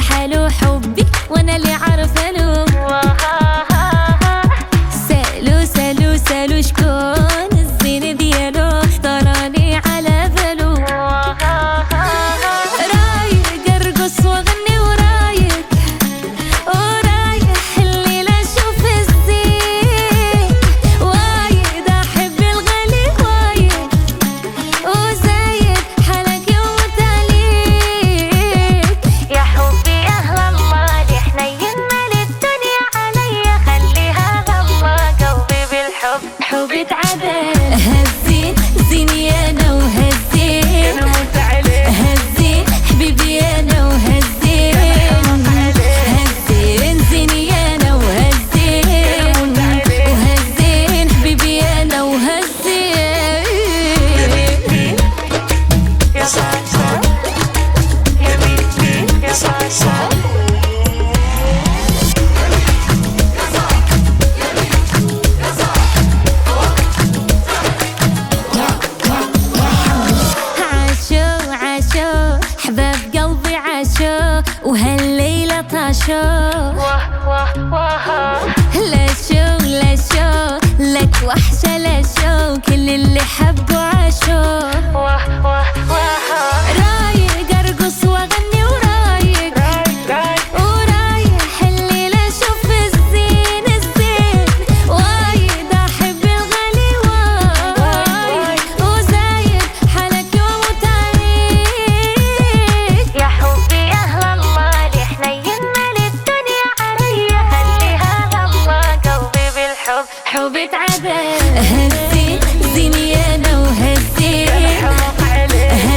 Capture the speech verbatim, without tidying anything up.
حلو حبي وانا اللي عارفه له. سالو سالو سالو شكون الزين ديالو طراني على بالو. رايق ارقص واغني ورايق ورايح الليله اشوف الزين وايد احب الغالي وايد وزايد حالك يموت عليك يا حبي. اهل الله دي حنين مال الدنيا عليا خليها غمى قلبي بالحب حبي اتعدل. هزين زيني انا وهزين هزين حبيبي انا وهزين هزين زيني انا وهزين وهزين حبيبي انا وهزين. يا صاصة يا بيبي يا صاصة عاشو عاشو حباب قلبي عاشو وهالليلة طاشو. لا شو لا شو لك وحشة لا شو كل اللي حبوا عاشو. رايق ارقص واغني ورايق ورايح الليلة اشوف الزين الزين وايد احب الغالي وايد وزايد حالك يموت عليك يا حبي. اهل الله دي حنين مال الدنيا عليا خليها غمى قلبي بالحب حبي اتعدل. هزين زيني انا وهزين